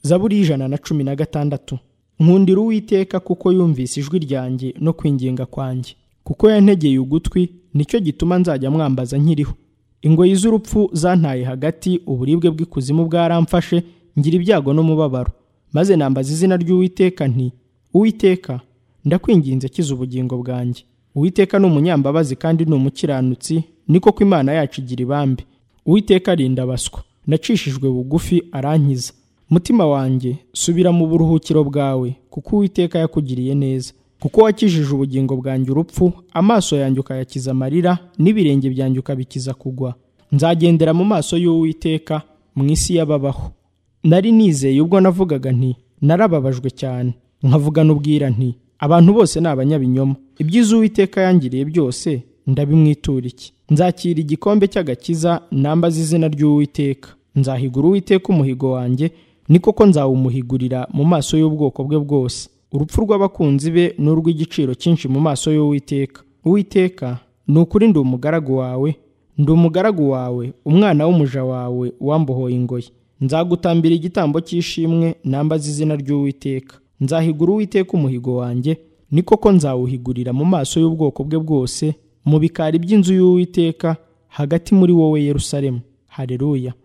Zaburi y'Ijana na 16. Nkundira Uwiteka kuko yumvise ijwi ryanjye no kwinginga kwanjye, kuko yantegeye ugutwi, nicyo gituma nzajya mwambaza nkiriho. Ingoyi z'urupfu zantaye hagati, uburibwe bw'ikuzimu bwaramfashe, ngira ibyago n'umubabaro. Maze nambaza izina ry'Uwiteka nti, Uwiteka, ndakwinginze kiza ubugingo bwanjye. Uwiteka ni umunyambabazi kandi ni umukiranutsi, ni koko Imana yacu igira ibambe. Uwiteka arinda abaswa, nacishijwe bugufi arankiza. Mutima wanjye, subira mu buruhukiro bwawe, kuko Uwiteka yakugiriye neza. Kuko wakijije ubugingo bwanjye urupfu, amaso yanjye ukayakiza amarira, n'ibirenge byanjye ukabikiza kugwa. Nzagendera mu maso y'Uwiteka mu isi y'ababaho. Nari nizeye ubwo navugaga nti, narababajwe cyane. Nkavugana ubwira nti, abantu bose ni abanyabinyoma. Ibyiza Uwiteka yangiriye byose, ndabimwitura iki? Nzakira igikombe cy'agakiza, nambaza izina ry'Uwiteka. Nzahigura Uwiteka umuhigo wanjye, ni koko nzawumuhigurira mu maso y'ubwoko bwe bwose. Urupfu rw'abakunzi be ni urw'igiciro cyinshi mu maso y'Uwiteka. Uwiteka, ni ukuri ndi umugaragu wawe, ndi umugaragu wawe, umwana w'umuja wawe wambohoye ingoyi. Nzagutambira igitambo cy'ishimwe, nambaza izina ry'Uwiteka. Nzahigura Uwiteka umuhigo wanjye, ni koko nzawuhigurira mu maso y'ubwoko bwe bwose, mu bikari by'inzu y'Uwiteka, hagati muri wowe Yerusalemu. Haleluya.